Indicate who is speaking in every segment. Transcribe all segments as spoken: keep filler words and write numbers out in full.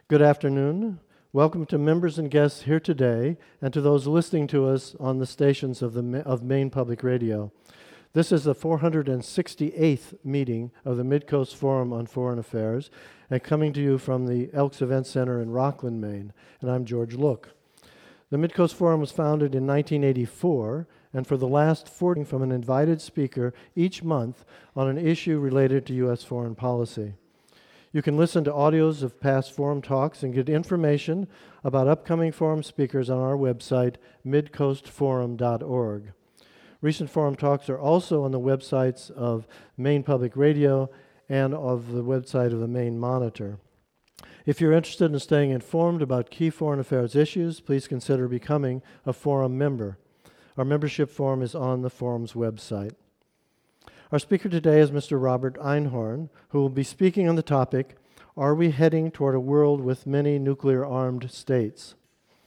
Speaker 1: Good afternoon. Welcome to members and guests here today, and to those listening to us on the stations of, the, of Maine Public Radio. This is the four hundred sixty-eighth meeting of the Midcoast Forum on Foreign Affairs, and coming to you from the Elks Event Center in Rockland, Maine, and I'm George Look. The Midcoast Forum was founded in nineteen eighty-four, and for the last forty from an invited speaker each month on an issue related to U S foreign policy. You can listen to audios of past forum talks and get information about upcoming forum speakers on our website, midcoast forum dot org. Recent forum talks are also on the websites of Maine Public Radio and of the website of the Maine Monitor. If you're interested in staying informed about key foreign affairs issues, please consider becoming a forum member. Our membership form is on the forum's website. Our speaker today is Mister Robert Einhorn, who will be speaking on the topic, Are we heading toward a world with many nuclear-armed states?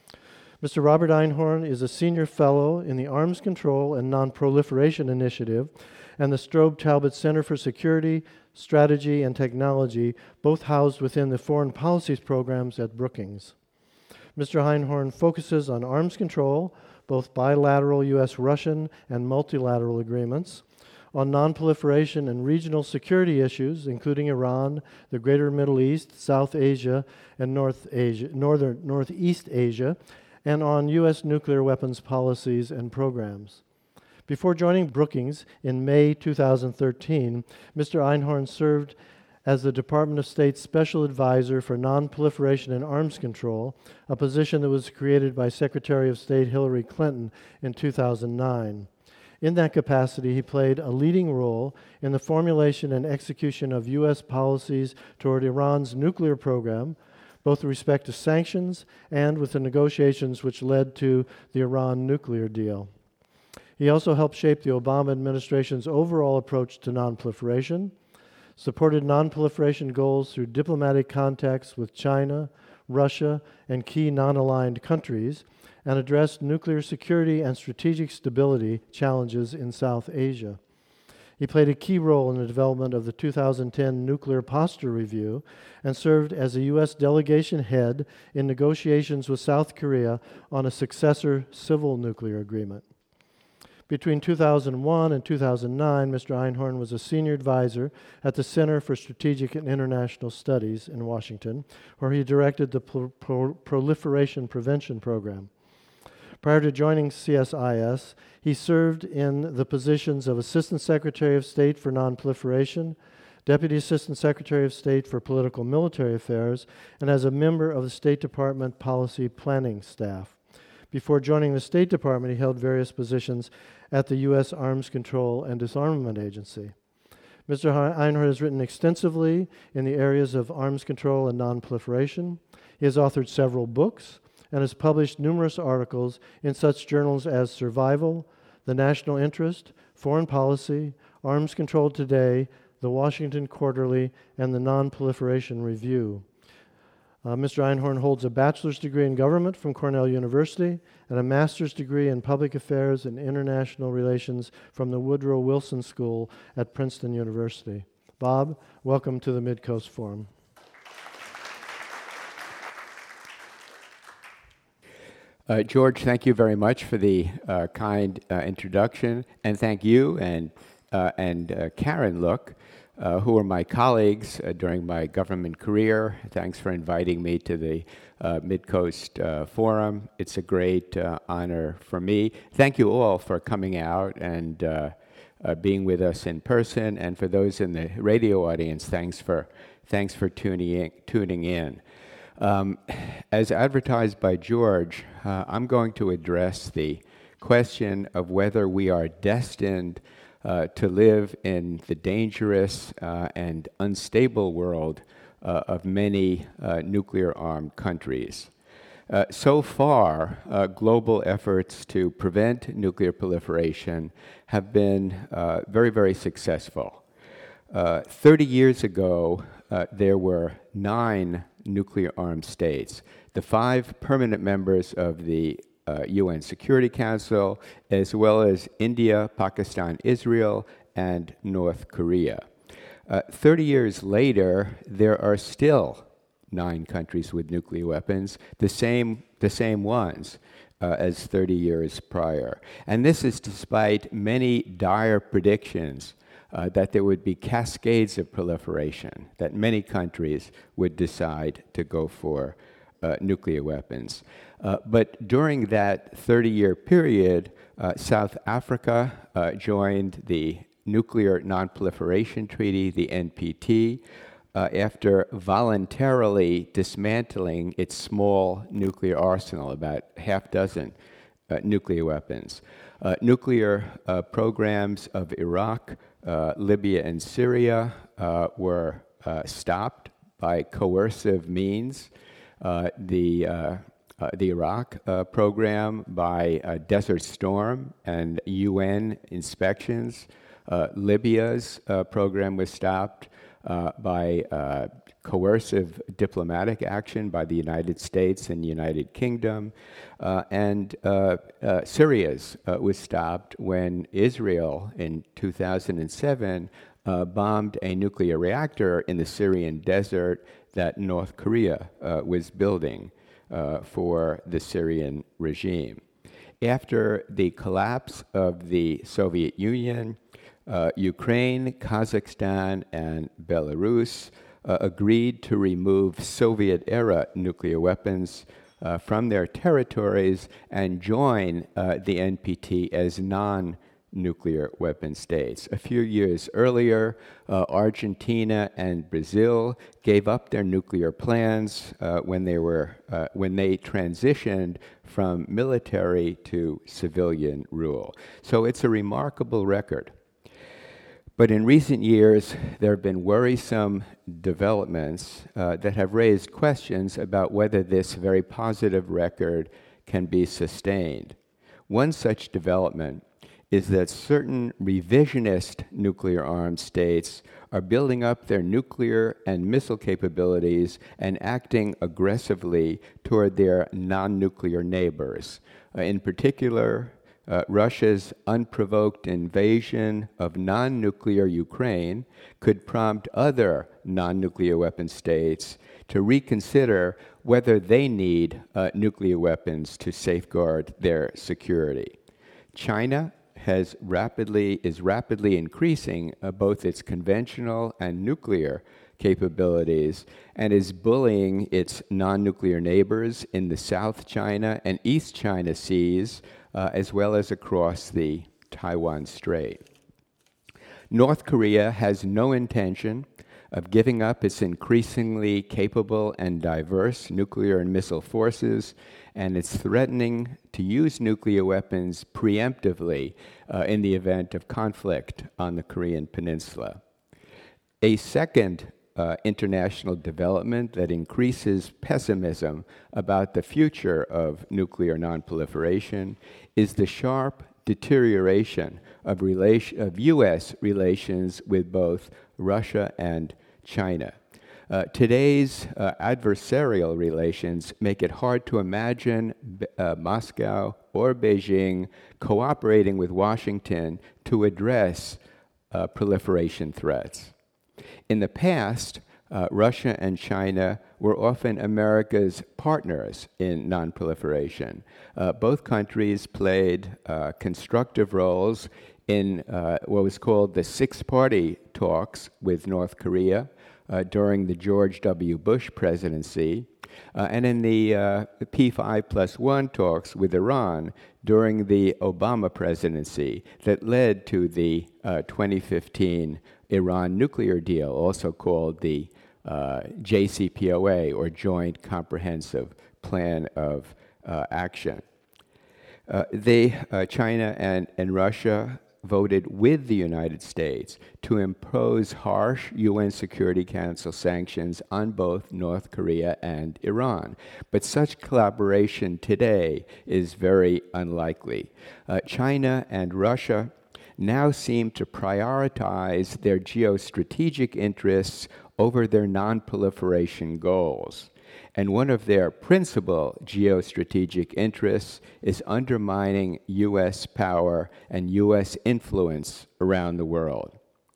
Speaker 1: Mister Robert Einhorn is a senior fellow in the Arms Control and Non-Proliferation Initiative and the Strobe Talbot Center for Security, Strategy, and Technology, both housed within the Foreign Policies programs at Brookings. Mister Einhorn focuses on arms control, both bilateral U S Russian and multilateral agreements, on non-proliferation and regional security issues, including Iran, the Greater Middle East, South Asia, and North Asia, Northern, Northeast Asia, and on U S nuclear weapons policies and programs. Before joining Brookings in May two thousand thirteen, Mister Einhorn served as the Department of State's Special Advisor for Non-Proliferation and Arms Control, a position that was created by Secretary of State Hillary Clinton in two thousand nine. In that capacity, he played a leading role in the formulation and execution of U S policies toward Iran's nuclear program, both with respect to sanctions and with the negotiations which led to the Iran nuclear deal. He also helped shape the Obama administration's overall approach to nonproliferation, supported nonproliferation goals through diplomatic contacts with China, Russia, and key non-aligned countries, and addressed nuclear security and strategic stability challenges in South Asia. He played a key role in the development of the two thousand ten Nuclear Posture Review and served as a U S delegation head in negotiations with South Korea on a successor civil nuclear agreement. Between two thousand one and two thousand nine, Mister Einhorn was a senior advisor at the Center for Strategic and International Studies in Washington, where he directed the Pro- Pro- Proliferation Prevention Program. Prior to joining C S I S, he served in the positions of Assistant Secretary of State for Nonproliferation, Deputy Assistant Secretary of State for Political Military Affairs, and as a member of the State Department Policy Planning staff. Before joining the State Department, he held various positions at the U S Arms Control and Disarmament Agency. Mister Einhorn has written extensively in the areas of arms control and nonproliferation. He has authored several books and has published numerous articles in such journals as Survival, The National Interest, Foreign Policy, Arms Control Today, The Washington Quarterly, and the Non-Proliferation Review. Uh, Mister Einhorn holds a bachelor's degree in government from Cornell University and a master's degree in public affairs and international relations from the Woodrow Wilson School at Princeton University. Bob, welcome to the Midcoast Forum.
Speaker 2: Uh, George, thank you very much for the uh, kind uh, introduction, and thank you and uh, and uh, Karen Look, uh, who were my colleagues uh, during my government career. Thanks for inviting me to the uh, Midcoast uh, Forum. It's a great uh, honor for me. Thank you all for coming out and uh, uh, being with us in person, and for those in the radio audience, thanks for thanks for tuning in. Tuning in. Um, as advertised by George, uh, I'm going to address the question of whether we are destined uh, to live in the dangerous uh, and unstable world uh, of many uh, nuclear-armed countries. Uh, so far, uh, global efforts to prevent nuclear proliferation have been uh, very, very successful. Uh, thirty years ago, uh, there were nine nuclear-armed states, the five permanent members of the uh, U N Security Council, as well as India, Pakistan, Israel, and North Korea. Uh, thirty years later, there are still nine countries with nuclear weapons, the same, the same ones uh, as thirty years prior. And this is despite many dire predictions uh, that there would be cascades of proliferation, that many countries would decide to go for uh, nuclear weapons. Uh, but during that thirty-year period, uh, South Africa uh, joined the Nuclear Non-Proliferation Treaty, the N P T, uh, after voluntarily dismantling its small nuclear arsenal, about half dozen uh, nuclear weapons. Uh, nuclear uh, programs of Iraq, uh, Libya, and Syria uh, were uh, stopped by coercive means. Uh, the uh, Uh, the Iraq uh, program by uh, Desert Storm and U N inspections. Uh, Libya's uh, program was stopped uh, by uh, coercive diplomatic action by the United States and United Kingdom. Uh, and uh, uh, Syria's uh, was stopped when Israel in two thousand seven uh, bombed a nuclear reactor in the Syrian desert that North Korea uh, was building Uh, for the Syrian regime. After the collapse of the Soviet Union, uh, Ukraine, Kazakhstan, and Belarus uh, agreed to remove Soviet-era nuclear weapons uh, from their territories and join uh, the N P T as non-nuclear weapon states. A few years earlier, uh, Argentina and Brazil gave up their nuclear plans uh, when they were uh, when they transitioned from military to civilian rule. So it's a remarkable record. But in recent years, there have been worrisome developments uh, that have raised questions about whether this very positive record can be sustained. One such development is that certain revisionist nuclear-armed states are building up their nuclear and missile capabilities and acting aggressively toward their non-nuclear neighbors. Uh, in particular, uh, Russia's unprovoked invasion of non-nuclear Ukraine could prompt other non-nuclear weapon states to reconsider whether they need uh, nuclear weapons to safeguard their security. China has rapidly, is rapidly increasing uh, both its conventional and nuclear capabilities and is bullying its non-nuclear neighbors in the South China and East China Seas, uh, as well as across the Taiwan Strait. North Korea has no intention of giving up its increasingly capable and diverse nuclear and missile forces, and it's threatening to use nuclear weapons preemptively uh, in the event of conflict on the Korean Peninsula. A second uh, international development that increases pessimism about the future of nuclear nonproliferation is the sharp deterioration of, relation, of U S relations with both Russia and China. Uh, today's uh, adversarial relations make it hard to imagine uh, Moscow or Beijing cooperating with Washington to address uh, proliferation threats. In the past, uh, Russia and China were often America's partners in nonproliferation. Uh, both countries played uh, constructive roles in uh, what was called the six-party talks with North Korea uh, during the George W. Bush presidency, uh, and in the uh, P five plus one talks with Iran during the Obama presidency that led to the uh, twenty fifteen Iran nuclear deal, also called the uh, J C P O A, or Joint Comprehensive Plan of uh, Action. Uh, they, uh, China and, and Russia, voted with the United States to impose harsh U N Security Council sanctions on both North Korea and Iran. But such collaboration today is very unlikely. Uh, China and Russia now seem to prioritize their geostrategic interests over their non-proliferation goals. And one of their principal geostrategic interests is undermining U S power and U S influence around the world.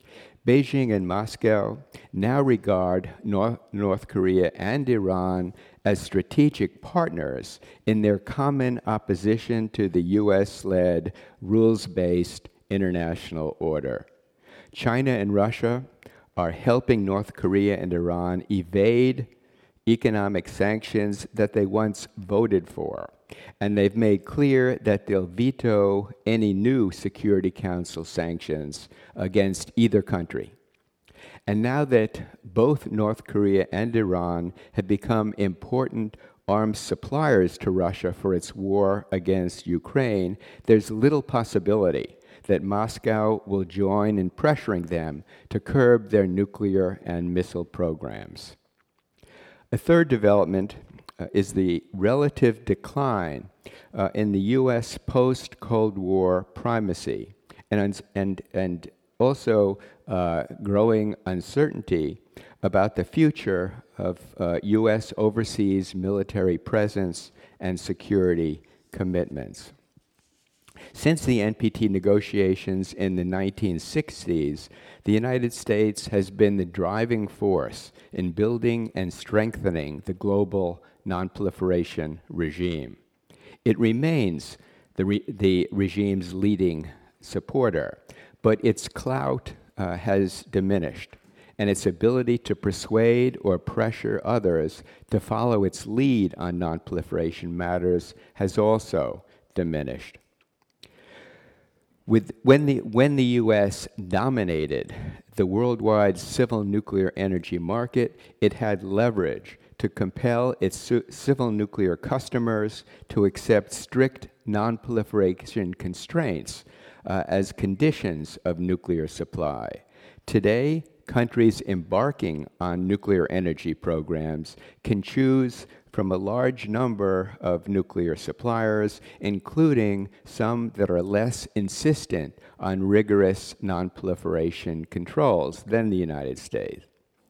Speaker 2: Beijing and Moscow now regard North, North Korea and Iran as strategic partners in their common opposition to the U S-led, rules-based international order. China and Russia are helping North Korea and Iran evade economic sanctions that they once voted for, and they've made clear that they'll veto any new Security Council sanctions against either country. And now that both North Korea and Iran have become important arms suppliers to Russia for its war against Ukraine, there's little possibility that Moscow will join in pressuring them to curb their nuclear and missile programs. A third development uh, is the relative decline uh, in the U S post-Cold War primacy and, and, and also uh, growing uncertainty about the future of uh, U S overseas military presence and security commitments. Since the N P T negotiations in the nineteen sixties, the United States has been the driving force in building and strengthening the global nonproliferation regime. It remains the, re- the regime's leading supporter, but its clout uh, has diminished, and its ability to persuade or pressure others to follow its lead on nonproliferation matters has also diminished. With, when, the, when the U S dominated the worldwide civil nuclear energy market, it had leverage to compel its su- civil nuclear customers to accept strict nonproliferation constraints uh, as conditions of nuclear supply. Today, countries embarking on nuclear energy programs can choose from a large number of nuclear suppliers, including some that are less insistent on rigorous nonproliferation controls than the United States.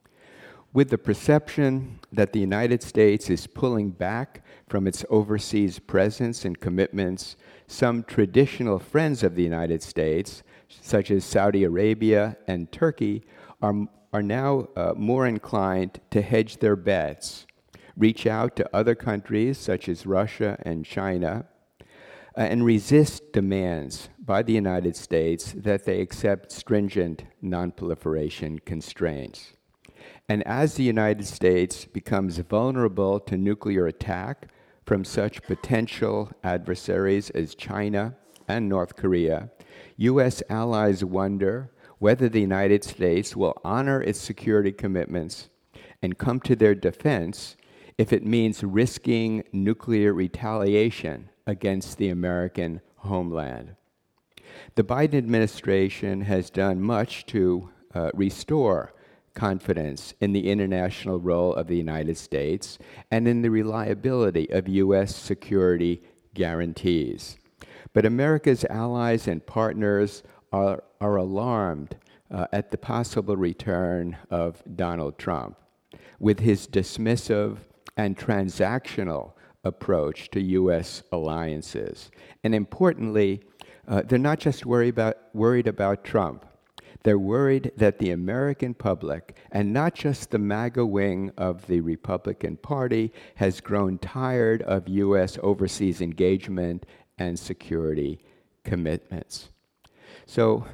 Speaker 2: With the perception that the United States is pulling back from its overseas presence and commitments, some traditional friends of the United States, such as Saudi Arabia and Turkey, are, are now uh, more inclined to hedge their bets, reach out to other countries such as Russia and China, uh, and resist demands by the United States that they accept stringent nonproliferation constraints. And as the United States becomes vulnerable to nuclear attack from such potential adversaries as China and North Korea, U S allies wonder whether the United States will honor its security commitments and come to their defense if it means risking nuclear retaliation against the American homeland. The Biden administration has done much to uh, restore confidence in the international role of the United States and in the reliability of U S security guarantees. But America's allies and partners are, are alarmed uh, at the possible return of Donald Trump, with his dismissive and transactional approach to U S alliances. And importantly, uh, they're not just worried about, worried about Trump. They're worried that the American public, and not just the MAGA wing of the Republican Party, has grown tired of U S overseas engagement and security commitments. So,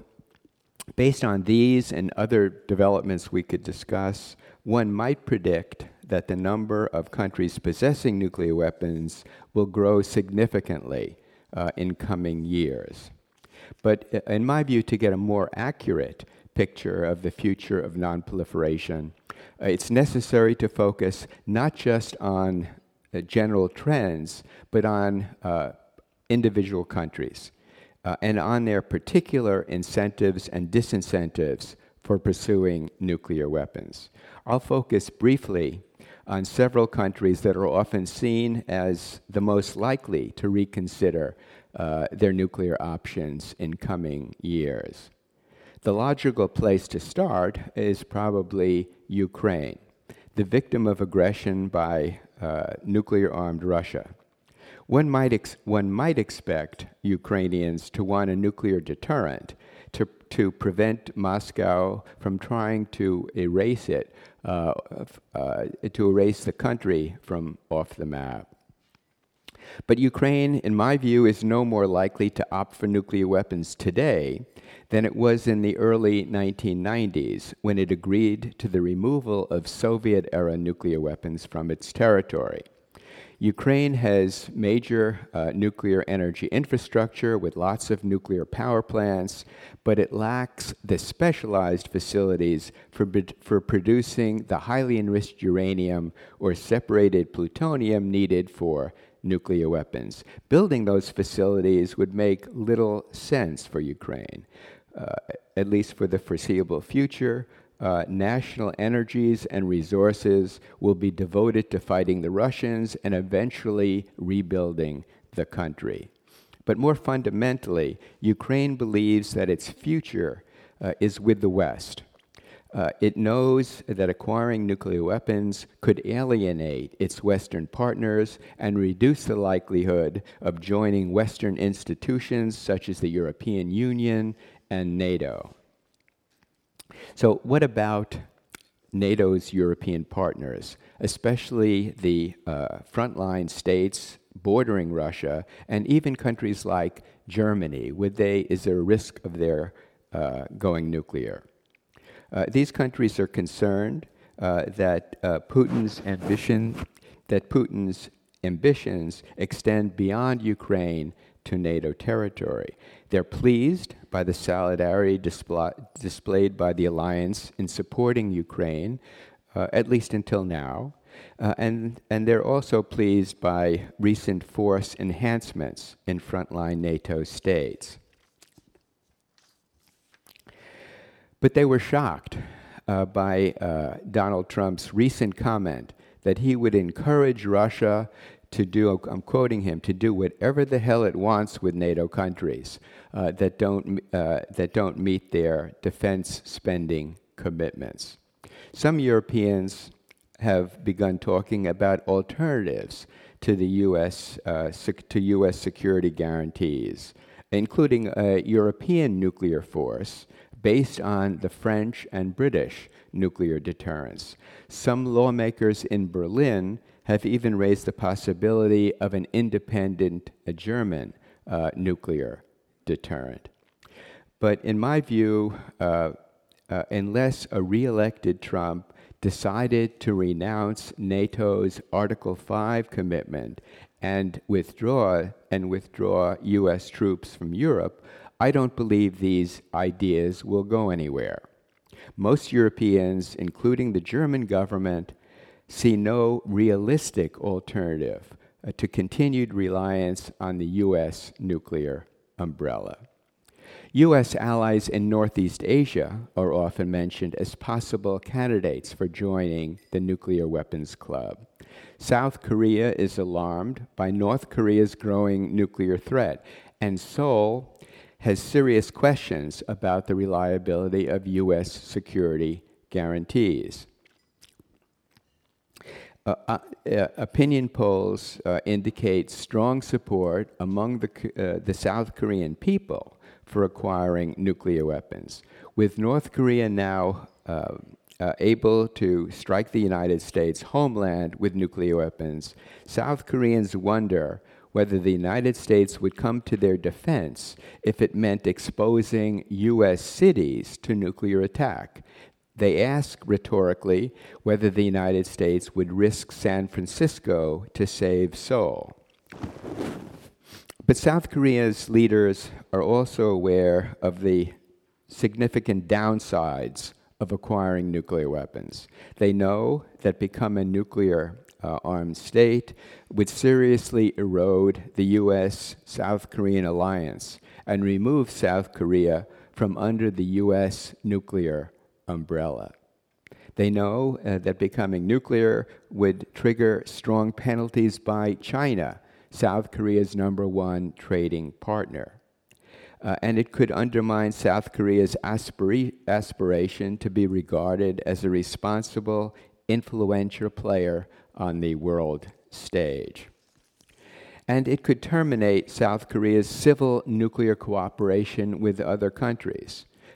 Speaker 2: based on these and other developments we could discuss, one might predict that the number of countries possessing nuclear weapons will grow significantly uh, in coming years. But in my view, to get a more accurate picture of the future of nonproliferation, uh, it's necessary to focus not just on uh, general trends, but on uh, individual countries uh, and on their particular incentives and disincentives for pursuing nuclear weapons. I'll focus briefly on several countries that are often seen as the most likely to reconsider uh, their nuclear options in coming years. The logical place to start is probably Ukraine, the victim of aggression by uh, nuclear-armed Russia. One might, ex- one might expect Ukrainians to want a nuclear deterrent to, to prevent Moscow from trying to erase it, uh, uh, to erase the country from off the map. But Ukraine, in my view, is no more likely to opt for nuclear weapons today than it was in the early nineteen nineties, when it agreed to the removal of Soviet-era nuclear weapons from its territory. Ukraine has major uh, nuclear energy infrastructure with lots of nuclear power plants, but it lacks the specialized facilities for, for producing the highly enriched uranium or separated plutonium needed for nuclear weapons. Building those facilities would make little sense for Ukraine, uh, at least for the foreseeable future. Uh, national energies and resources will be devoted to fighting the Russians and eventually rebuilding the country. But more fundamentally, Ukraine believes that its future uh, is with the West. Uh, it knows that acquiring nuclear weapons could alienate its Western partners and reduce the likelihood of joining Western institutions such as the European Union and NATO. So what about NATO's European partners, especially the uh, frontline states bordering Russia and even countries like Germany? Would they, is there a risk of their uh, going nuclear? Uh, these countries are concerned uh, that uh, Putin's ambition, that Putin's ambitions extend beyond Ukraine to NATO territory. They're pleased by the solidarity displa- displayed by the alliance in supporting Ukraine, uh, at least until now, uh, and, and they're also pleased by recent force enhancements in frontline NATO states. But they were shocked uh, by uh, Donald Trump's recent comment that he would encourage Russia to do, I'm quoting him, to do whatever the hell it wants with NATO countries uh, that don't uh, that don't meet their defense spending commitments. Some Europeans have begun talking about alternatives to the U S uh, sec- to U S security guarantees, including a European nuclear force based on the French and British nuclear deterrence. Some lawmakers in Berlin have even raised the possibility of an independent uh, German uh, nuclear deterrent. But in my view, uh, uh, unless a re-elected Trump decided to renounce NATO's Article five commitment and withdraw and withdraw U S troops from Europe, I don't believe these ideas will go anywhere. Most Europeans, including the German government, see no realistic alternative uh, to continued reliance on the U S nuclear umbrella. U S allies in Northeast Asia are often mentioned as possible candidates for joining the nuclear weapons club. South Korea is alarmed by North Korea's growing nuclear threat, and Seoul has serious questions about the reliability of U S security guarantees. Uh, uh, uh, opinion polls uh, indicate strong support among the, uh, the South Korean people for acquiring nuclear weapons. With North Korea now uh, uh, able to strike the United States homeland with nuclear weapons, South Koreans wonder whether the United States would come to their defense if it meant exposing U S cities to nuclear attack. They ask rhetorically whether the United States would risk San Francisco to save Seoul. But South Korea's leaders are also aware of the significant downsides of acquiring nuclear weapons. They know that becoming a nuclear uh, armed state would seriously erode the U S South Korean alliance and remove South Korea from under the U S nuclear umbrella. They know uh, that becoming nuclear would trigger strong penalties by China, South Korea's number one trading partner. Uh, and it could undermine South Korea's aspira- aspiration to be regarded as a responsible, influential player on the world stage. And it could terminate South Korea's civil nuclear cooperation with other countries.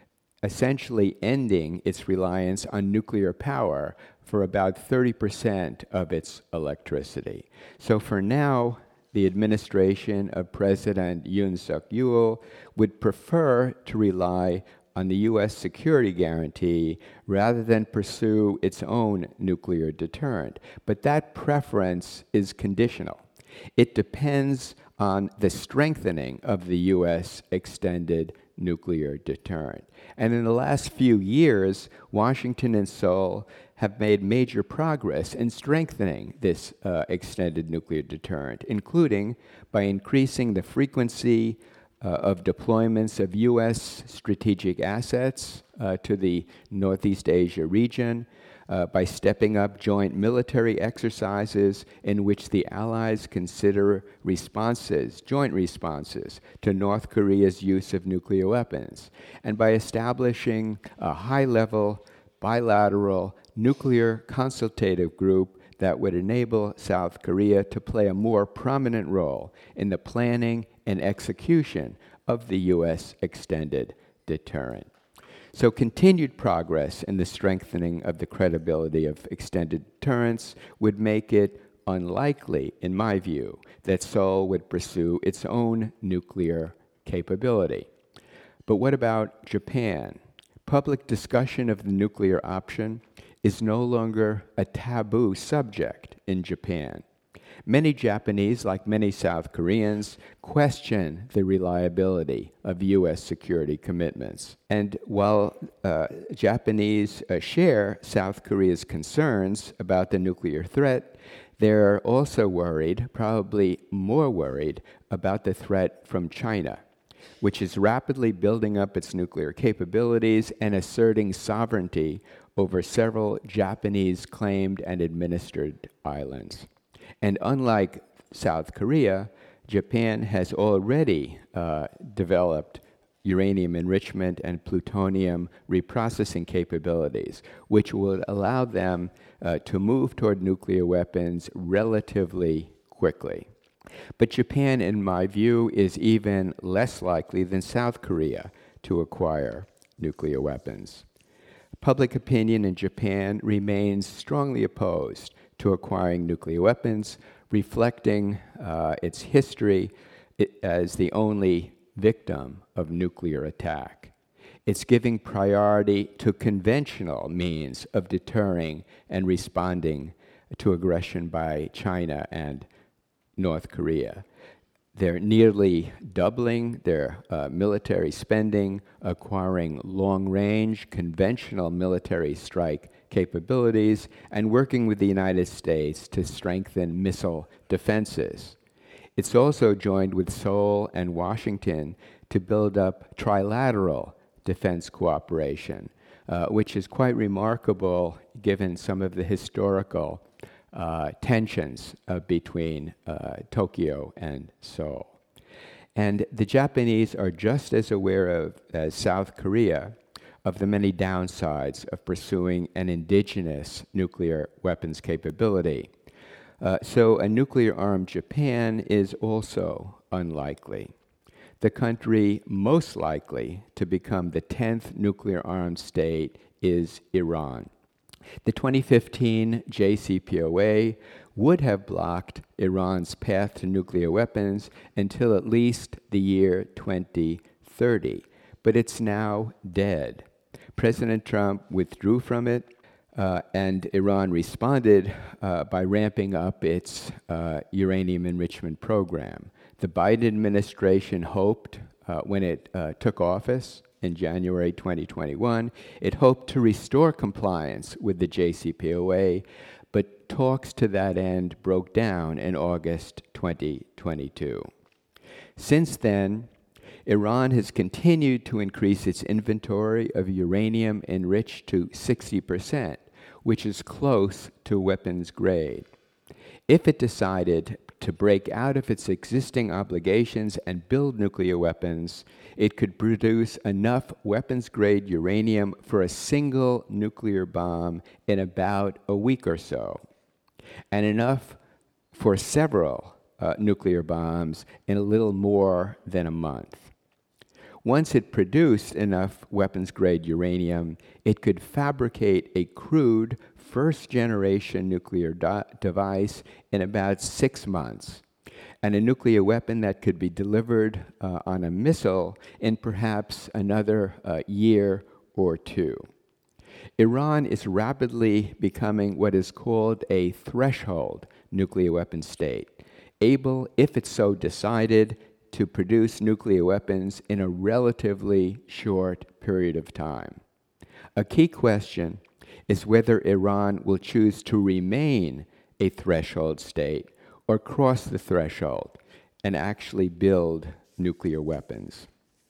Speaker 2: essentially ending its reliance on nuclear power for about thirty percent of its electricity. So for now, the administration of President Yoon Suk-yeol would prefer to rely on the U S security guarantee rather than pursue its own nuclear deterrent. But that preference is conditional. It depends on the strengthening of the U S extended nuclear deterrent. And in the last few years, Washington and Seoul have made major progress in strengthening this uh, extended nuclear deterrent, including by increasing the frequency uh, of deployments of U S strategic assets uh, to the Northeast Asia region, uh, by stepping up joint military exercises in which the Allies consider responses, joint responses, to North Korea's use of nuclear weapons, and by establishing a high-level bilateral nuclear consultative group that would enable South Korea to play a more prominent role in the planning and execution of the U S extended deterrent. So continued progress in the strengthening of the credibility of extended deterrence would make it unlikely, in my view, that Seoul would pursue its own nuclear capability. But what about Japan? Public discussion of the nuclear option is no longer a taboo subject in Japan. Many Japanese, like many South Koreans, question the reliability of U S security commitments. And while uh, Japanese uh, share South Korea's concerns about the nuclear threat, they're also worried, probably more worried, about the threat from China, which is rapidly building up its nuclear capabilities and asserting sovereignty over several Japanese-claimed and administered islands. And unlike South Korea, Japan has already uh, developed uranium enrichment and plutonium reprocessing capabilities, which would allow them uh, to move toward nuclear weapons relatively quickly. But Japan, in my view, is even less likely than South Korea to acquire nuclear weapons. Public opinion in Japan remains strongly opposed to acquiring nuclear weapons, reflecting uh, its history as the only victim of nuclear attack. It's giving priority to conventional means of deterring and responding to aggression by China and North Korea. They're nearly doubling their uh, military spending, acquiring long-range conventional military strike capabilities, and working with the United States to strengthen missile defenses. It's also joined with Seoul and Washington to build up trilateral defense cooperation, uh, which is quite remarkable given some of the historical Uh, tensions uh, between uh, Tokyo and Seoul. And the Japanese are just as aware of, as South Korea, of the many downsides of pursuing an indigenous nuclear weapons capability. Uh, so a nuclear-armed Japan is also unlikely. The country most likely to become the tenth nuclear-armed state is Iran. The twenty fifteen J C P O A would have blocked Iran's path to nuclear weapons until at least the year twenty thirty, but it's now dead. President Trump withdrew from it, uh, and Iran responded uh, by ramping up its uh, uranium enrichment program. The Biden administration hoped, uh, when it uh, took office, in January twenty twenty-one, it hoped to restore compliance with the J C P O A, but talks to that end broke down in August twenty twenty-two. Since then, Iran has continued to increase its inventory of uranium enriched to sixty percent, which is close to weapons grade. If it decided to break out of its existing obligations and build nuclear weapons, it could produce enough weapons-grade uranium for a single nuclear bomb in about a week or so, and enough for several uh, nuclear bombs in a little more than a month. Once it produced enough weapons-grade uranium, it could fabricate a crude first-generation nuclear di- device in about six months, and a nuclear weapon that could be delivered uh, on a missile in perhaps another uh, year or two. Iran is rapidly becoming what is called a threshold nuclear weapon state, able, if it so decided, to produce nuclear weapons in a relatively short period of time. A key question is whether Iran will choose to remain a threshold state or cross the threshold and actually build nuclear weapons.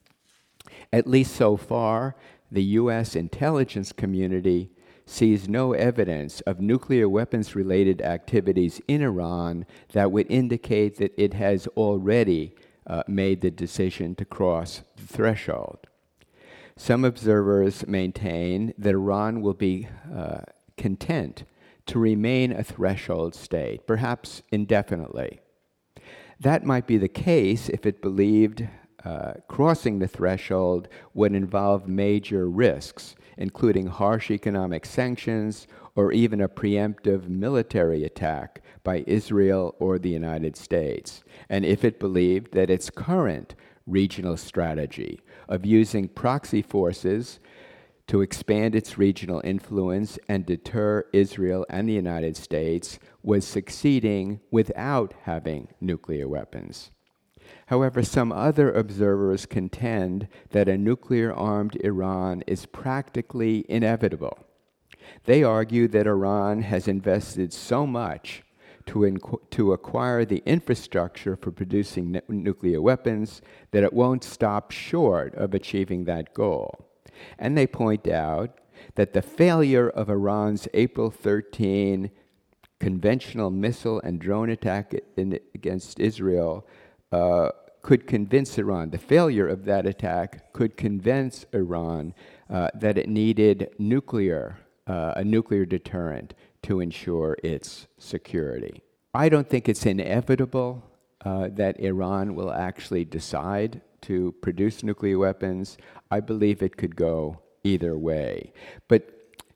Speaker 2: At least so far, the U S intelligence community sees no evidence of nuclear weapons-related activities in Iran that would indicate that it has already uh, made the decision to cross the threshold. Some observers maintain that Iran will be uh, content to remain a threshold state, perhaps indefinitely. That might be the case if it believed uh, crossing the threshold would involve major risks, including harsh economic sanctions or even a preemptive military attack by Israel or the United States, and if it believed that its current regional strategy of using proxy forces to expand its regional influence and deter Israel and the United States was succeeding without having nuclear weapons. However, some other observers contend that a nuclear-armed Iran is practically inevitable. They argue that Iran has invested so much to, inqu- to acquire the infrastructure for producing ne- nuclear weapons that it won't stop short of achieving that goal. And they point out that the failure of Iran's April thirteenth conventional missile and drone attack in, against Israel uh, could convince Iran, the failure of that attack could convince Iran uh, that it needed nuclear, uh, a nuclear deterrent to ensure its security. I don't think it's inevitable uh, that Iran will actually decide to produce nuclear weapons. I believe it could go either way. But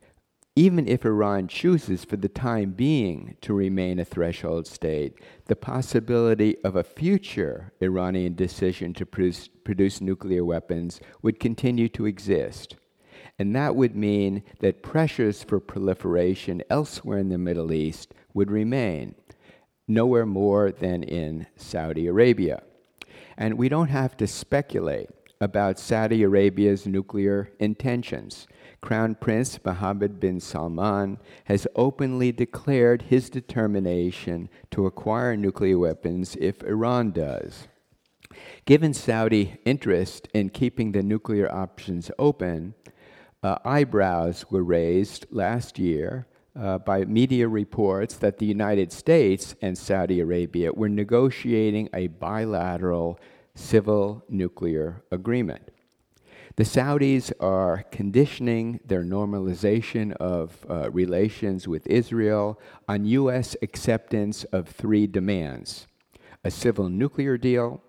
Speaker 2: even if Iran chooses for the time being to remain a threshold state, the possibility of a future Iranian decision to produce, produce nuclear weapons would continue to exist. And that would mean that pressures for proliferation elsewhere in the Middle East would remain, nowhere more than in Saudi Arabia. And we don't have to speculate about Saudi Arabia's nuclear intentions. Crown Prince Mohammed bin Salman has openly declared his determination to acquire nuclear weapons if Iran does. Given Saudi interest in keeping the nuclear options open, uh, eyebrows were raised last year uh, by media reports that the United States and Saudi Arabia were negotiating a bilateral civil nuclear agreement. The Saudis are conditioning their normalization of uh, relations with Israel on U S acceptance of three demands: a civil nuclear deal,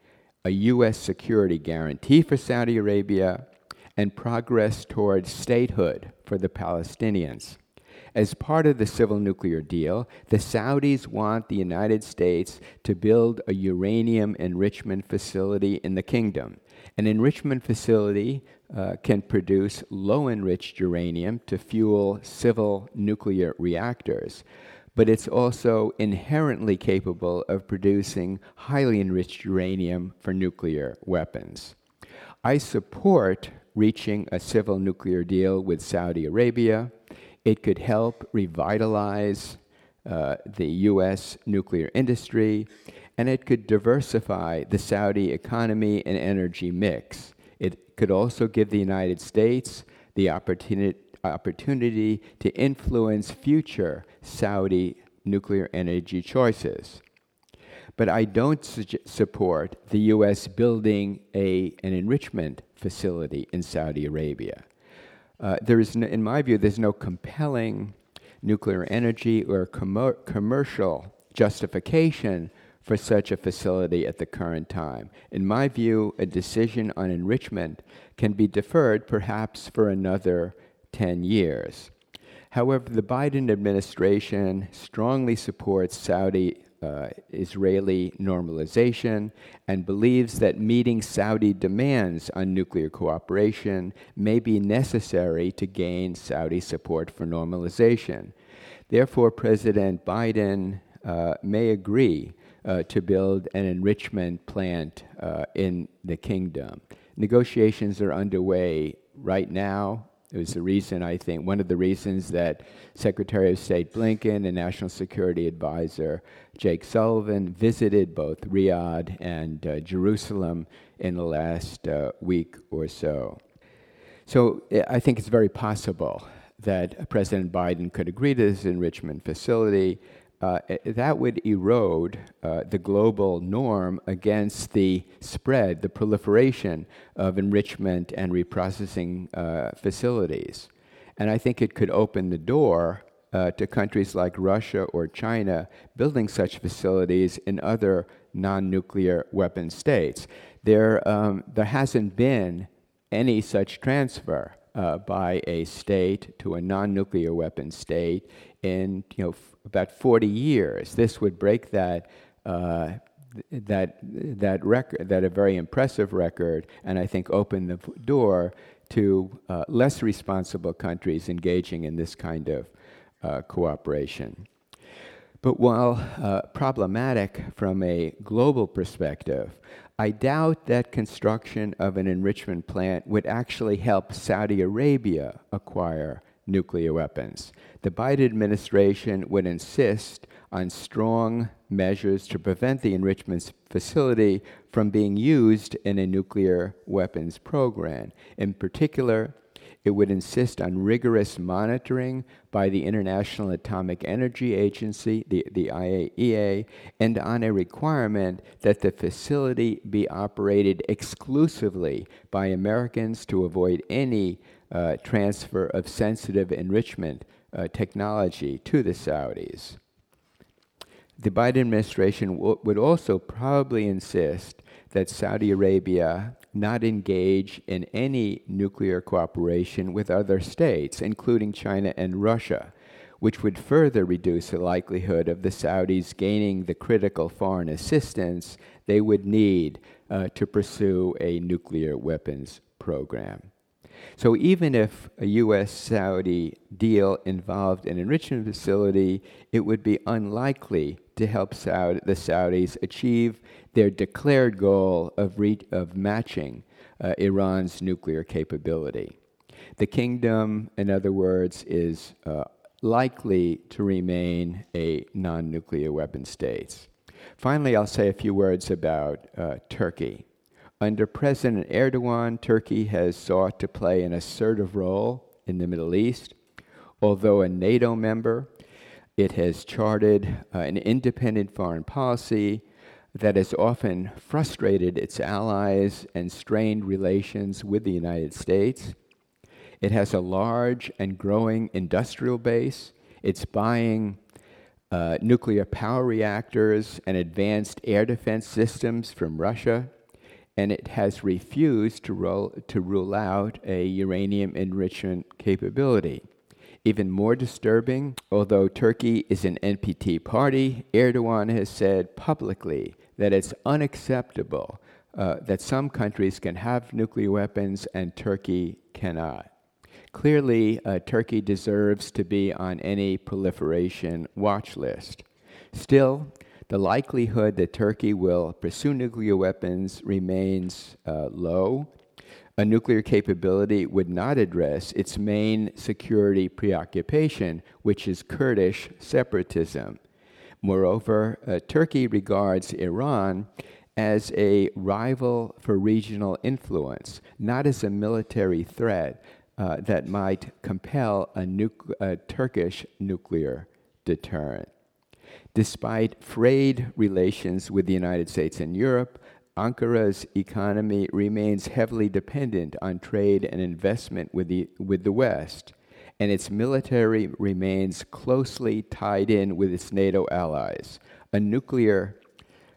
Speaker 2: a U S security guarantee for Saudi Arabia, and progress towards statehood for the Palestinians. As part of the civil nuclear deal, the Saudis want the United States to build a uranium enrichment facility in the kingdom. An enrichment facility uh, can produce low-enriched uranium to fuel civil nuclear reactors, but it's also inherently capable of producing highly enriched uranium for nuclear weapons. I support reaching a civil nuclear deal with Saudi Arabia. It could help revitalize uh, the U S nuclear industry, and it could diversify the Saudi economy and energy mix. It could also give the United States the opportunity, opportunity to influence future Saudi nuclear energy choices. But I don't su- support the U S building a, an enrichment facility in Saudi Arabia. Uh, there is, no, in my view, there's no compelling nuclear energy or commer- commercial justification for such a facility at the current time. In my view, a decision on enrichment can be deferred perhaps for another ten years. However, the Biden administration strongly supports Saudi uh, Israeli normalization and believes that meeting Saudi demands on nuclear cooperation may be necessary to gain Saudi support for normalization. Therefore, President Biden uh, may agree uh, to build an enrichment plant uh, in the kingdom. Negotiations are underway right now. It was the reason, I think, one of the reasons that Secretary of State Blinken and National Security Advisor Jake Sullivan visited both Riyadh and uh, Jerusalem in the last uh, week or so. So I think it's very possible that President Biden could agree to this enrichment facility. Uh, that would erode uh, the global norm against the spread, the proliferation of enrichment and reprocessing uh, facilities. And I think it could open the door uh, to countries like Russia or China building such facilities in other non-nuclear weapon states. There, um, there hasn't been any such transfer uh, by a state to a non-nuclear weapon state in you know f- about forty years. This would break that uh, that that record, that a very impressive record, and I think open the door to uh, less responsible countries engaging in this kind of uh, cooperation. But while uh, problematic from a global perspective, I doubt that construction of an enrichment plant would actually help Saudi Arabia acquire nuclear weapons. The Biden administration would insist on strong measures to prevent the enrichment facility from being used in a nuclear weapons program. In particular, it would insist on rigorous monitoring by the International Atomic Energy Agency, the, the I A E A, and on a requirement that the facility be operated exclusively by Americans to avoid any uh, transfer of sensitive enrichment uh, technology to the Saudis. The Biden administration w- would also probably insist that Saudi Arabia not engage in any nuclear cooperation with other states, including China and Russia, which would further reduce the likelihood of the Saudis gaining the critical foreign assistance they would need uh, to pursue a nuclear weapons program. So even if a U S Saudi deal involved an enrichment facility, it would be unlikely to help Saudi, the Saudis achieve their declared goal of, re- of matching uh, Iran's nuclear capability. The kingdom, in other words, is uh, likely to remain a non-nuclear weapon state. Finally, I'll say a few words about uh, Turkey. Under President Erdogan, Turkey has sought to play an assertive role in the Middle East. Although a NATO member, it has charted uh, an independent foreign policy that has often frustrated its allies and strained relations with the United States. It has a large and growing industrial base. It's buying uh, nuclear power reactors and advanced air defense systems from Russia, and it has refused to, roll, to rule out a uranium enrichment capability. Even more disturbing, although Turkey is an N P T party, Erdogan has said publicly that it's unacceptable uh, that some countries can have nuclear weapons and Turkey cannot. Clearly, uh, Turkey deserves to be on any proliferation watch list. Still, the likelihood that Turkey will pursue nuclear weapons remains uh, low. A nuclear capability would not address its main security preoccupation, which is Kurdish separatism. Moreover, uh, Turkey regards Iran as a rival for regional influence, not as a military threat uh, that might compel a, nu- a Turkish nuclear deterrent. Despite frayed relations with the United States and Europe, Ankara's economy remains heavily dependent on trade and investment with the, with the West, and its military remains closely tied in with its NATO allies. A nuclear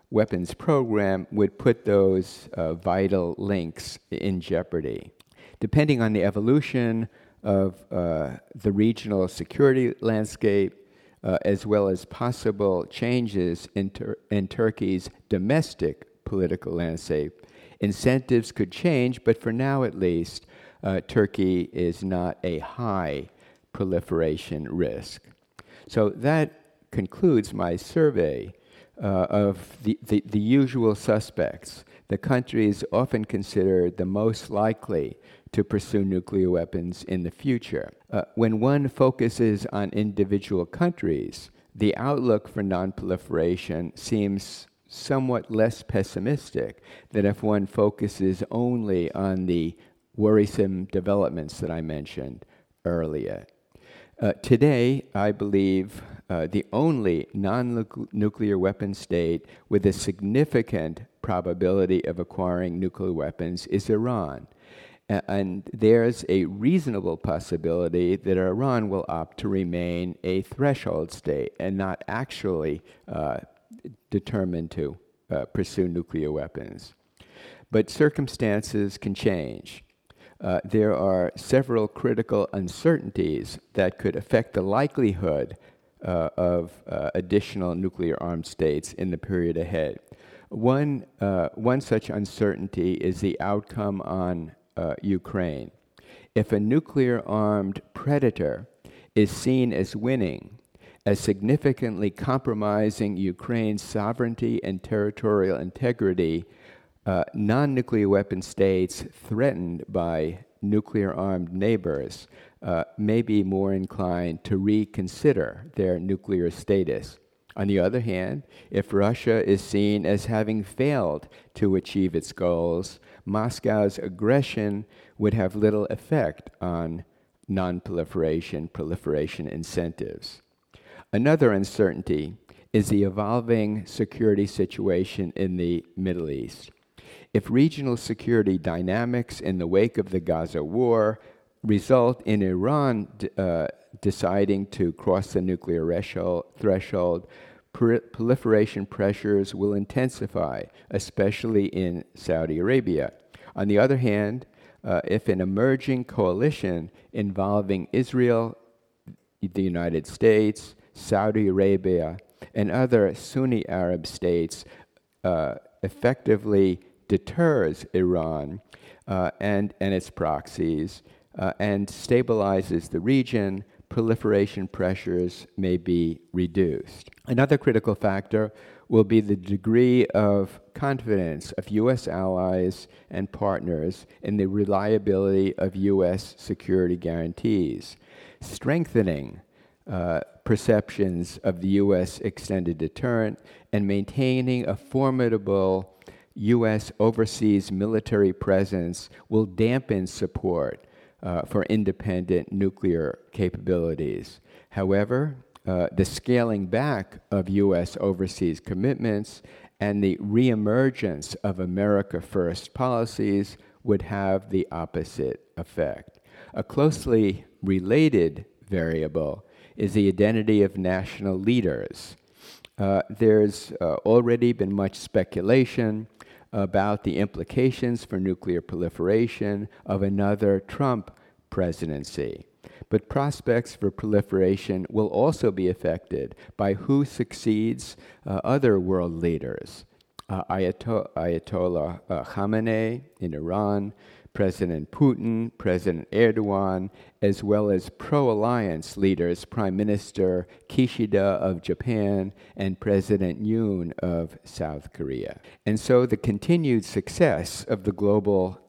Speaker 2: weapons program would put those uh, vital links in jeopardy. Depending on the evolution of uh, the regional security landscape, uh, as well as possible changes in, Tur- in Turkey's domestic political landscape, incentives could change, but for now at least, uh, Turkey is not a high proliferation risk. So that concludes my survey uh, of the, the, the usual suspects, the countries often considered the most likely to pursue nuclear weapons in the future. Uh, when one focuses on individual countries, the outlook for nonproliferation seems somewhat less pessimistic than if one focuses only on the worrisome developments that I mentioned earlier. Uh, today, I believe uh, the only non-nuclear weapon state with a significant probability of acquiring nuclear weapons is Iran. Uh, and there's a reasonable possibility that Iran will opt to remain a threshold state and not actually uh, determined to uh, pursue nuclear weapons. But circumstances can change. Uh, there are several critical uncertainties that could affect the likelihood uh, of uh, additional nuclear-armed states in the period ahead. One, uh, one such uncertainty is the outcome on uh, Ukraine. If a nuclear-armed predator is seen as winning, as significantly compromising Ukraine's sovereignty and territorial integrity, Uh, non-nuclear weapon states threatened by nuclear-armed neighbors uh, may be more inclined to reconsider their nuclear status. On the other hand, if Russia is seen as having failed to achieve its goals, Moscow's aggression would have little effect on non-proliferation, proliferation incentives. Another uncertainty is the evolving security situation in the Middle East. If regional security dynamics in the wake of the Gaza war result in Iran d- uh, deciding to cross the nuclear threshold, pr- proliferation pressures will intensify, especially in Saudi Arabia. On the other hand, uh, if an emerging coalition involving Israel, the United States, Saudi Arabia, and other Sunni Arab states uh, effectively deters Iran uh, and, and its proxies uh, and stabilizes the region, proliferation pressures may be reduced. Another critical factor will be the degree of confidence of U S allies and partners in the reliability of U S security guarantees. Strengthening uh, perceptions of the U S extended deterrent and maintaining a formidable U S overseas military presence will dampen support uh, for independent nuclear capabilities. However, uh, the scaling back of U S overseas commitments and the reemergence of America First policies would have the opposite effect. A closely related variable is the identity of national leaders. Uh, there's uh, already been much speculation about the implications for nuclear proliferation of another Trump presidency. But prospects for proliferation will also be affected by who succeeds uh, other world leaders. Uh, Ayato- Ayatollah uh, Khamenei in Iran, President Putin, President Erdogan, as well as pro-alliance leaders, Prime Minister Kishida of Japan and President Yoon of South Korea. And so the continued success of the global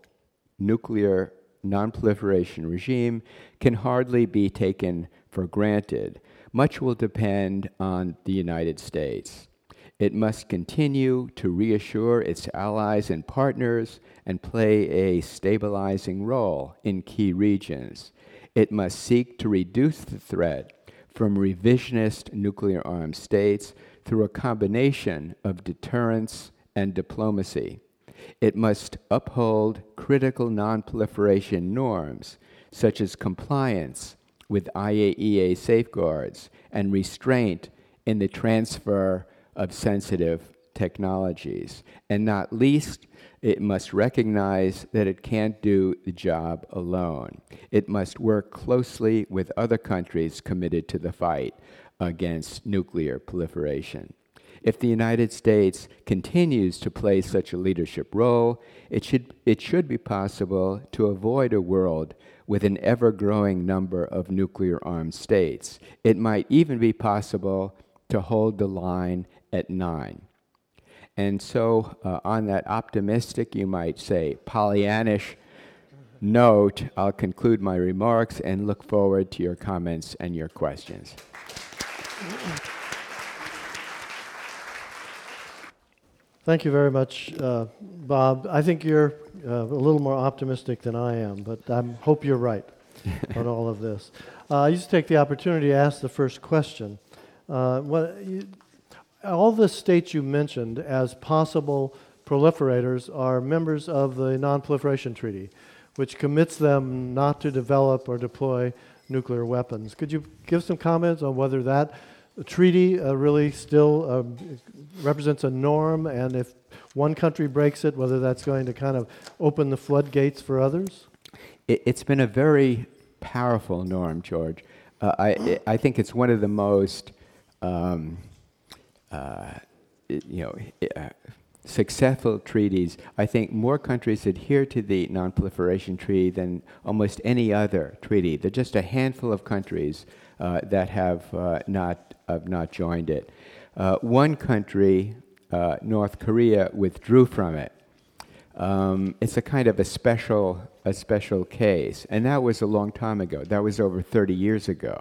Speaker 2: nuclear non-proliferation regime can hardly be taken for granted. Much will depend on the United States. It must continue to reassure its allies and partners and play a stabilizing role in key regions. It must seek to reduce the threat from revisionist nuclear-armed states through a combination of deterrence and diplomacy. It must uphold critical non-proliferation norms, such as compliance with I A E A safeguards and restraint in the transfer of sensitive technologies. And not least, it must recognize that it can't do the job alone. It must work closely with other countries committed to the fight against nuclear proliferation. If the United States continues to play such a leadership role, it should, it should be possible to avoid a world with an ever-growing number of nuclear-armed states. It might even be possible to hold the line at nine. And so, uh, on that optimistic, you might say, Pollyannish note, I'll conclude my remarks and look forward to your comments and your questions.
Speaker 1: Thank you very much, uh, Bob. I think you're uh, a little more optimistic than I am, but I hope you're right on all of this. Uh, I used to take the opportunity to ask the first question. Uh, what, you, all the states you mentioned as possible proliferators are members of the Non-Proliferation Treaty, which commits them not to develop or deploy nuclear weapons. Could you give some comments on whether that treaty uh, really still um, represents a norm, and if one country breaks it, whether that's going to kind of open the floodgates for others?
Speaker 2: It, it's been a very powerful norm, George. Uh, I, I think it's one of the most, um, uh, you know, uh, successful treaties. I think more countries adhere to the Non-Proliferation Treaty than almost any other treaty. There are just a handful of countries uh, that have uh, not have not joined it. Uh, one country, uh, North Korea, withdrew from it. Um, it's a kind of a special a special case, and that was a long time ago. That was over thirty years ago,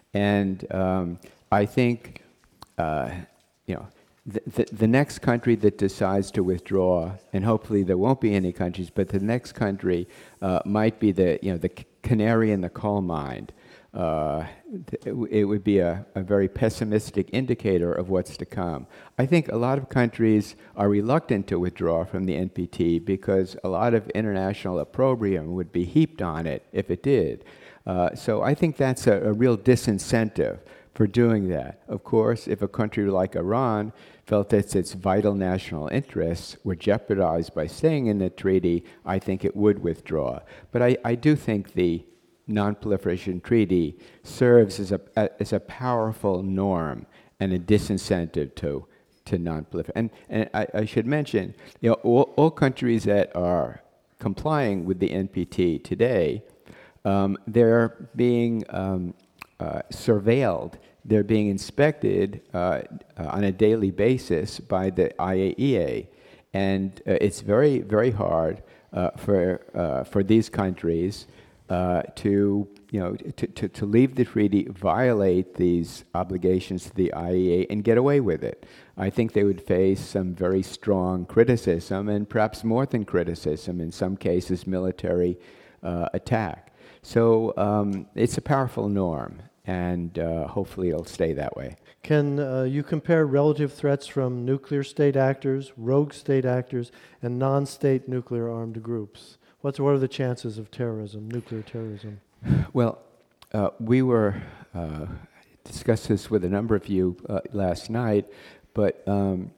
Speaker 2: and um, I think uh, you know. The, the, the next country that decides to withdraw, and hopefully there won't be any countries, but the next country uh, might be the you know the canary in the coal mine. Uh, it, it would be a, a very pessimistic indicator of what's to come. I think a lot of countries are reluctant to withdraw from the N P T because a lot of international opprobrium would be heaped on it if it did. Uh, so I think that's a, a real disincentive for doing that. Of course, if a country like Iran felt that its vital national interests were jeopardized by staying in the treaty, I think it would withdraw. But I, I do think the Non-Proliferation Treaty serves as a, as a powerful norm and a disincentive to, to non-proliferation. And, and I, I should mention, you know, all, all countries that are complying with the N P T today, um, they're being um, uh, surveilled. They're being inspected uh, uh, on a daily basis by the I A E A, and uh, it's very, very hard uh, for uh, for these countries uh, to you know to, to to leave the treaty, violate these obligations to the I A E A, and get away with it. I think they would face some very strong criticism, and perhaps more than criticism, in some cases, military uh, attack. So um, it's a powerful norm. And uh, hopefully it'll stay that way.
Speaker 1: Can uh, you compare relative threats from nuclear state actors, rogue state actors, and non-state nuclear armed groups? What's, what are the chances of terrorism, nuclear terrorism?
Speaker 2: Well, uh, we were uh, discussed this with a number of you uh, last night, but um,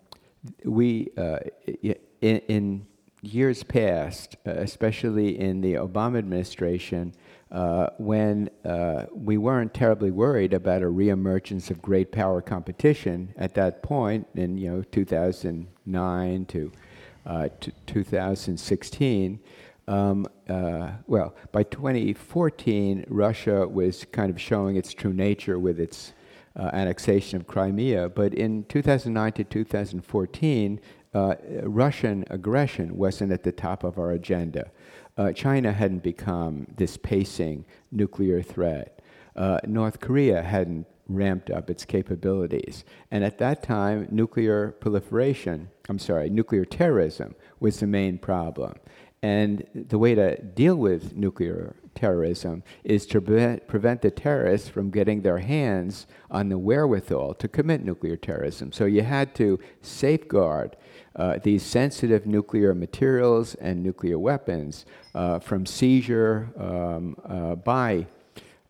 Speaker 2: we, uh, in, in years past, uh, especially in the Obama administration, Uh, when uh, we weren't terribly worried about a reemergence of great power competition at that point in you know two thousand nine to uh, t- two thousand sixteen. Um, uh, well, by twenty fourteen, Russia was kind of showing its true nature with its uh, annexation of Crimea. But in two thousand nine to two thousand fourteen, uh, Russian aggression wasn't at the top of our agenda. Uh, China hadn't become this pacing nuclear threat. Uh, North Korea hadn't ramped up its capabilities. And at that time, nuclear proliferation, I'm sorry, nuclear terrorism was the main problem. And the way to deal with nuclear terrorism is to prevent, prevent the terrorists from getting their hands on the wherewithal to commit nuclear terrorism. So you had to safeguard uh, these sensitive nuclear materials and nuclear weapons uh, from seizure um, uh, by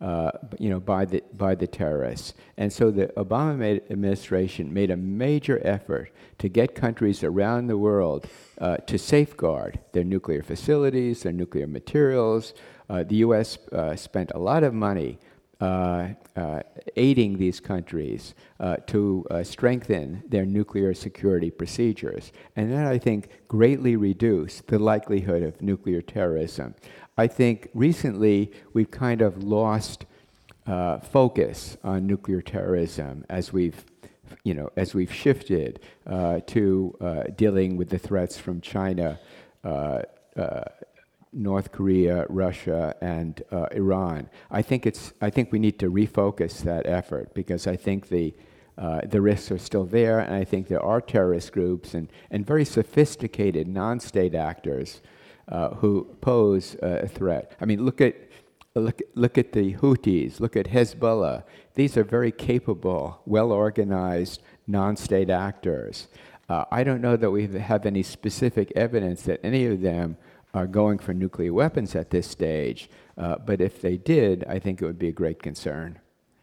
Speaker 2: uh, you know, by the by the terrorists. And so the Obama made, administration made a major effort to get countries around the world uh, to safeguard their nuclear facilities, their nuclear materials. Uh, the U S uh, spent a lot of money uh, uh, aiding these countries uh, to uh, strengthen their nuclear security procedures. And that, I think, greatly reduced the likelihood of nuclear terrorism. I think recently we've kind of lost uh, focus on nuclear terrorism as we've, you know, as we've shifted uh, to uh, dealing with the threats from China, uh, uh, North Korea, Russia, and uh, Iran. I think it's. I think we need to refocus that effort because I think the uh, the risks are still there, and I think there are terrorist groups and and very sophisticated non-state actors uh, who pose uh, a threat. I mean, look at look look at the Houthis. Look at Hezbollah. These are very capable, well-organized non-state actors. Uh, I don't know that we have any specific evidence that any of them are going for nuclear weapons at this stage, uh, but if they did, I think it would be a great concern.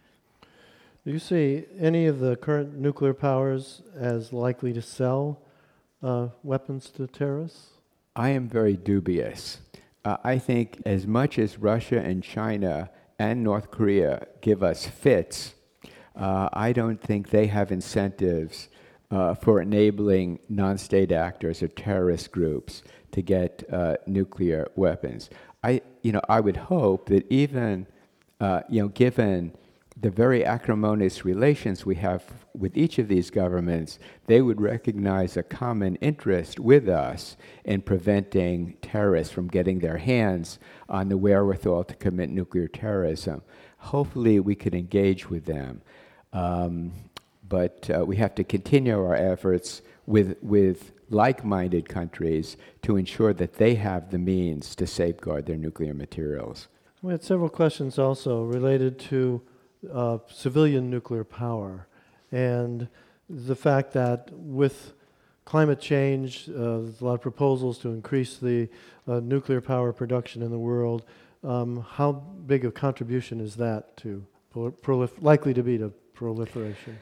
Speaker 1: Do you see any of the current nuclear powers as likely to sell uh, weapons to terrorists?
Speaker 2: I am very dubious. Uh, I think as much as Russia and China and North Korea give us fits, uh, I don't think they have incentives uh, for enabling non-state actors or terrorist groups to get uh, nuclear weapons. I, you know, I would hope that even, uh, you know, given the very acrimonious relations we have with each of these governments, they would recognize a common interest with us in preventing terrorists from getting their hands on the wherewithal to commit nuclear terrorism. Hopefully, we could engage with them, um, but uh, we have to continue our efforts with with. like-minded countries to ensure that they have the means to safeguard their nuclear materials.
Speaker 1: We had several questions also related to uh, civilian nuclear power and the fact that with climate change, uh, there's a lot of proposals to increase the uh, nuclear power production in the world. Um, how big a contribution is that to prolif- likely to be to proliferation?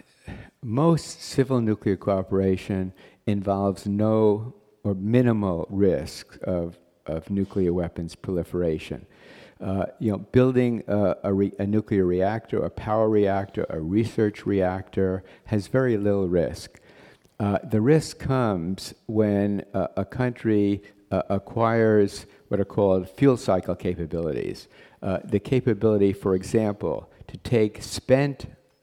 Speaker 2: Most civil nuclear cooperation involves no or minimal risk of, of nuclear weapons proliferation. Uh, you know, building a, a, re, a nuclear reactor, a power reactor, a research reactor has very little risk. Uh, the risk comes when uh, a country uh, acquires what are called fuel cycle capabilities. Uh, the capability, for example, to take spent,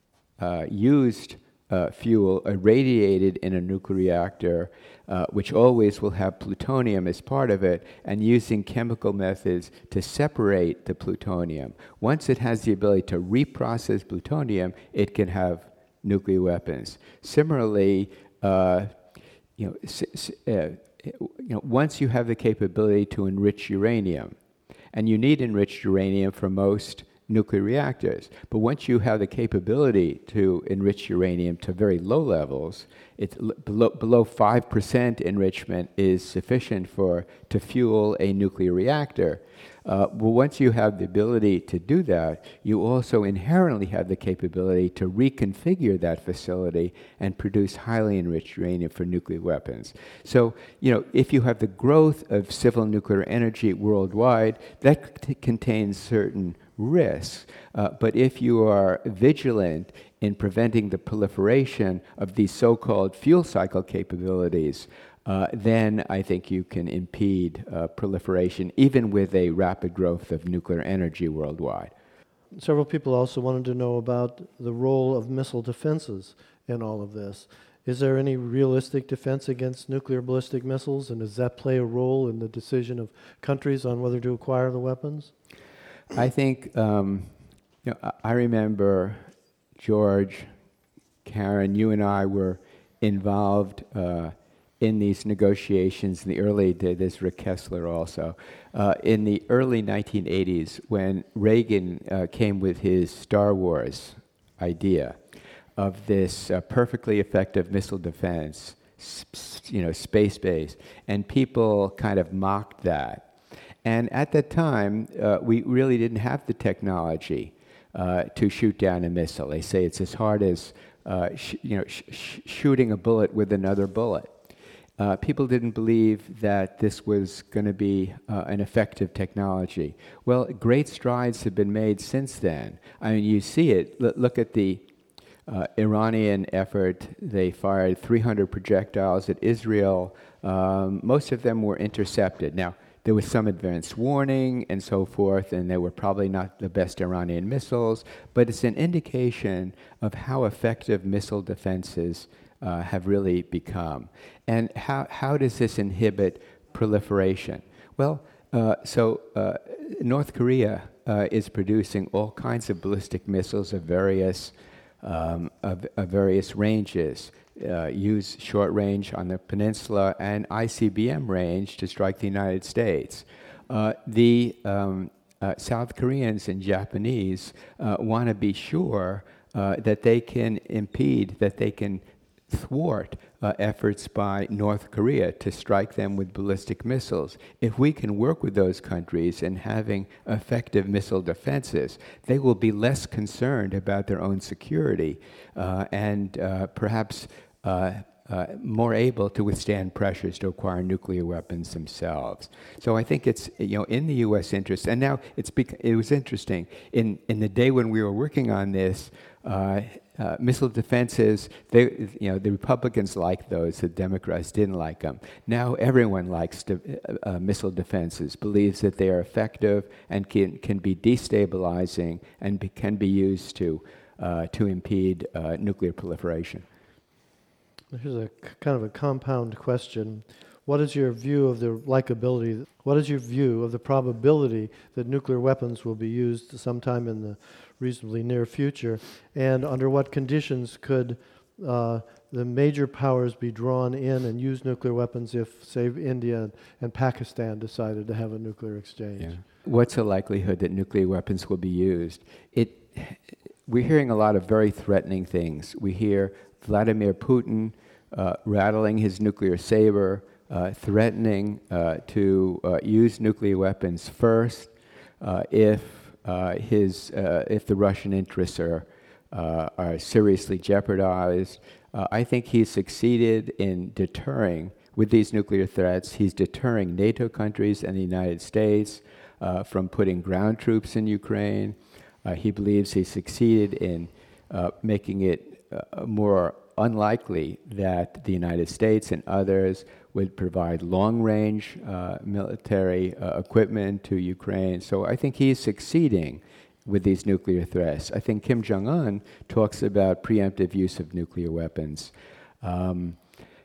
Speaker 2: uh, used uh, fuel irradiated in a nuclear reactor, uh, which always will have plutonium as part of it, and using chemical methods to separate the plutonium. Once it has the ability to reprocess plutonium, it can have nuclear weapons. Similarly, uh, you know, s- s- uh, you know, once you have the capability to enrich uranium, and you need enriched uranium for most nuclear reactors, but once you have the capability to enrich uranium to very low levels, it's l- below, below five percent enrichment is sufficient for to fuel a nuclear reactor. Uh, well, once you have the ability to do that, you also inherently have the capability to reconfigure that facility and produce highly enriched uranium for nuclear weapons. So, you know, if you have the growth of civil nuclear energy worldwide, that c- contains certain risks. Uh, but if you are vigilant in preventing the proliferation of these so-called fuel cycle capabilities, Uh, then I think you can impede uh, proliferation, even with a rapid growth of nuclear energy worldwide.
Speaker 1: Several people also wanted to know about the role of missile defenses in all of this. Is there any realistic defense against nuclear ballistic missiles, and does that play a role in the decision of countries on whether to acquire the weapons?
Speaker 2: I think, um, you know, I I remember George, Karen, you and I were involved uh, in these negotiations in the early days. There's Rick Kessler also. Uh, in the early nineteen eighties, when Reagan uh, came with his Star Wars idea of this uh, perfectly effective missile defense, sp- you know, space-based, and people kind of mocked that. And at that time, uh, we really didn't have the technology uh, to shoot down a missile. They say it's as hard as uh, sh- you know, sh- sh- shooting a bullet with another bullet. Uh, people didn't believe that this was going to be uh, an effective technology. Well, great strides have been made since then. I mean, you see it. L- look at the uh, Iranian effort. They fired three hundred projectiles at Israel. Um, most of them were intercepted. Now, there was some advance warning and so forth, and they were probably not the best Iranian missiles, but it's an indication of how effective missile defenses uh, have really become. And how, how does this inhibit proliferation? Well, uh, so uh, North Korea uh, is producing all kinds of ballistic missiles of various, um, of, of various ranges. Uh, use short range on the peninsula and I C B M range to strike the United States. Uh, the um, uh, South Koreans and Japanese uh, want to be sure uh, that they can impede, that they can thwart uh, efforts by North Korea to strike them with ballistic missiles. If we can work with those countries in having effective missile defenses, they will be less concerned about their own security uh, and uh, perhaps uh, uh, more able to withstand pressures to acquire nuclear weapons themselves. So I think it's, you know, in the U S interest. And now it's bec- it was interesting. In in the day when we were working on this, uh, uh, missile defenses, they, you know, the Republicans liked those, the Democrats didn't like them. Now everyone likes de- uh, missile defenses, believes that they are effective and can can be destabilizing and be, can be used to uh, to impede uh, nuclear proliferation.
Speaker 1: Here's a k- kind of a compound question. What is your view of the likability? What is your view of the probability that nuclear weapons will be used sometime in the reasonably near future? And under what conditions could uh, the major powers be drawn in and use nuclear weapons if, say, India and Pakistan decided to have a nuclear exchange?
Speaker 2: Yeah. What's the likelihood that nuclear weapons will be used? It, we're hearing a lot of very threatening things. We hear Vladimir Putin uh, rattling his nuclear saber, uh, threatening uh, to uh, use nuclear weapons first uh, if uh, his uh, if the Russian interests are uh, are seriously jeopardized. Uh, I think he's succeeded in deterring, with these nuclear threats, he's deterring NATO countries and the United States uh, from putting ground troops in Ukraine. Uh, he believes he succeeded in uh, making it uh, more unlikely that the United States and others would provide long-range uh, military uh, equipment to Ukraine. So I think he's succeeding with these nuclear threats. I think Kim Jong-un talks about preemptive use of nuclear weapons. Um,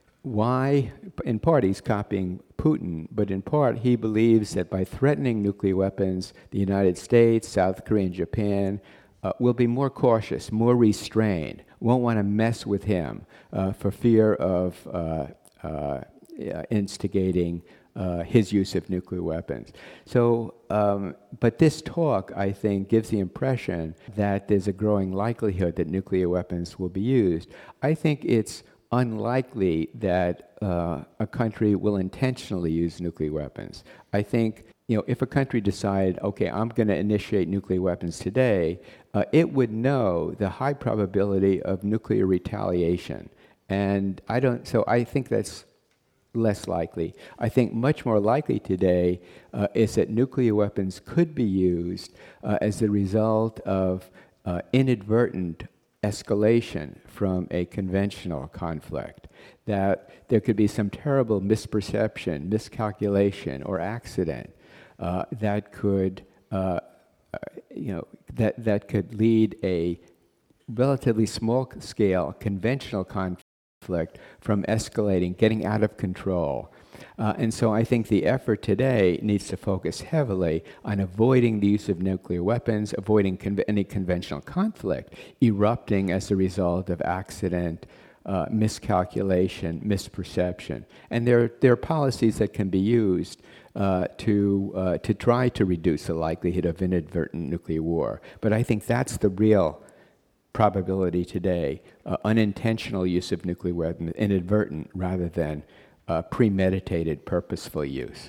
Speaker 2: why? In part, he's copying Putin, but in part, he believes that by threatening nuclear weapons, the United States, South Korea, and Japan uh, will be more cautious, more restrained, won't want to mess with him uh, for fear of uh, uh, instigating uh, his use of nuclear weapons. So, um, but this talk, I think, gives the impression that there's a growing likelihood that nuclear weapons will be used. I think it's unlikely that uh, a country will intentionally use nuclear weapons. I think, you know, if a country decided, okay, I'm going to initiate nuclear weapons today, uh, it would know the high probability of nuclear retaliation. And I don't, so I think that's less likely. I think much more likely today uh, is that nuclear weapons could be used uh, as the result of uh, inadvertent escalation from a conventional conflict, that there could be some terrible misperception, miscalculation, or accident uh, that could, uh, uh, you know, that that could lead a relatively small-scale conventional conflict from escalating, getting out of control. Uh, and so I think the effort today needs to focus heavily on avoiding the use of nuclear weapons, avoiding con- any conventional conflict erupting as a result of accident, uh, miscalculation, misperception. And there, there are policies that can be used uh, to, uh, to try to reduce the likelihood of inadvertent nuclear war. But I think that's the real probability today, uh, unintentional use of nuclear weapons, inadvertent rather than Uh, premeditated, purposeful use.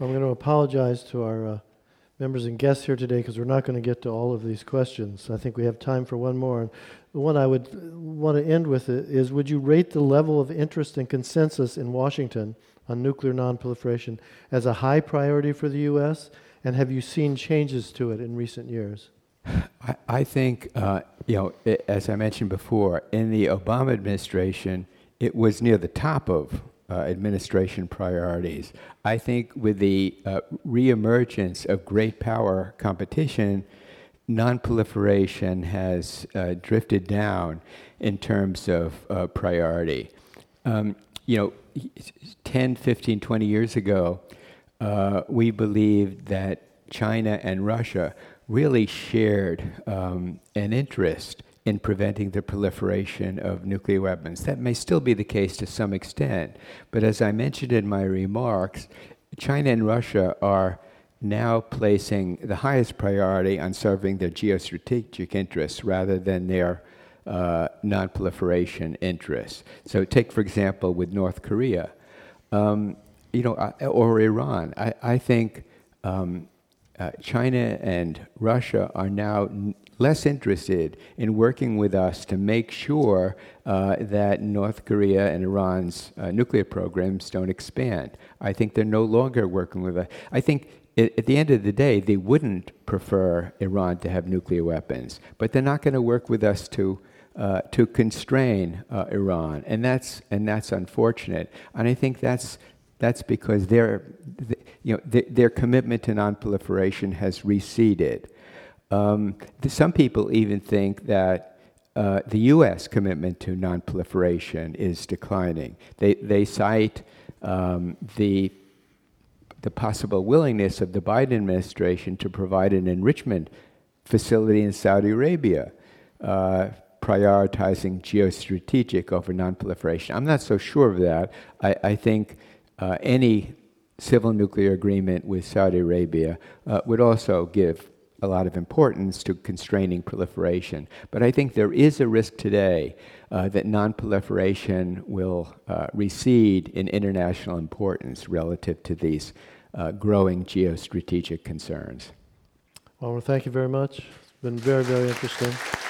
Speaker 1: I'm going to apologize to our uh, members and guests here today because we're not going to get to all of these questions. I think we have time for one more. And the one I would want to end with is, would you rate the level of interest and consensus in Washington on nuclear nonproliferation as a high priority for the U S? And have you seen changes to it in recent years?
Speaker 2: I, I think, uh, you know, I as I mentioned before, in the Obama administration, it was near the top of uh, administration priorities. I think with the uh, reemergence of great power competition, nonproliferation has uh, drifted down in terms of uh, priority. Um, you know, ten, fifteen, twenty years ago, uh, we believed that China and Russia really shared um, an interest in preventing the proliferation of nuclear weapons. That may still be the case to some extent, but as I mentioned in my remarks, China and Russia are now placing the highest priority on serving their geostrategic interests rather than their uh, non-proliferation interests. So take, for example, with North Korea, um, you know, or Iran. I, I think um, uh, China and Russia are now n- less interested in working with us to make sure uh, that North Korea and Iran's uh, nuclear programs don't expand. I think they're no longer working with us. I think at the end of the day, they wouldn't prefer Iran to have nuclear weapons, but they're not going to work with us to uh, to constrain uh, Iran, and that's and that's unfortunate. And I think that's that's because their you know their, their commitment to nonproliferation has receded. Um, some people even think that uh, the U S commitment to nonproliferation is declining. They they cite um, the the possible willingness of the Biden administration to provide an enrichment facility in Saudi Arabia, uh, prioritizing geostrategic over nonproliferation. I'm not so sure of that. I, I think uh, any civil nuclear agreement with Saudi Arabia uh, would also give a lot of importance to constraining proliferation. But I think there is a risk today uh, that nonproliferation will uh, recede in international importance relative to these uh, growing geostrategic concerns.
Speaker 1: Well, thank you very much. It's been very, very interesting.